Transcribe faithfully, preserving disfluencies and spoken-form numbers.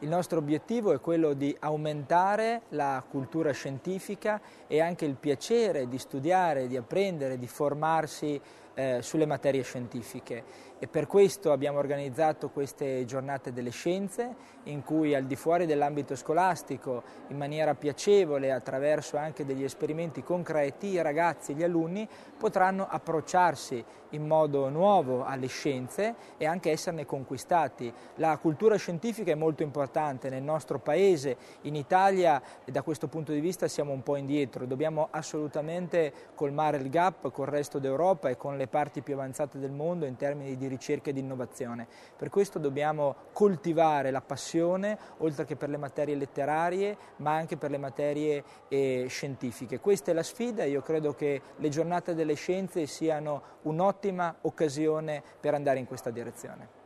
Il nostro obiettivo è quello di aumentare la cultura scientifica e anche il piacere di studiare, di apprendere, di formarsi eh, sulle materie scientifiche. E per questo abbiamo organizzato queste giornate delle scienze in cui al di fuori dell'ambito scolastico, in maniera piacevole, attraverso anche degli esperimenti concreti, i ragazzi e gli alunni potranno approcciarsi in modo nuovo alle scienze e anche esserne conquistati. La cultura scientifica è molto importante nel nostro paese, in Italia e da questo punto di vista siamo un po' indietro, dobbiamo assolutamente colmare il gap col resto d'Europa e con le parti più avanzate del mondo in termini di ricerca e di innovazione. Per questo dobbiamo coltivare la passione, oltre che per le materie letterarie, ma anche per le materie eh, scientifiche. Questa è la sfida e io credo che le giornate delle scienze siano un'ottima occasione per andare in questa direzione.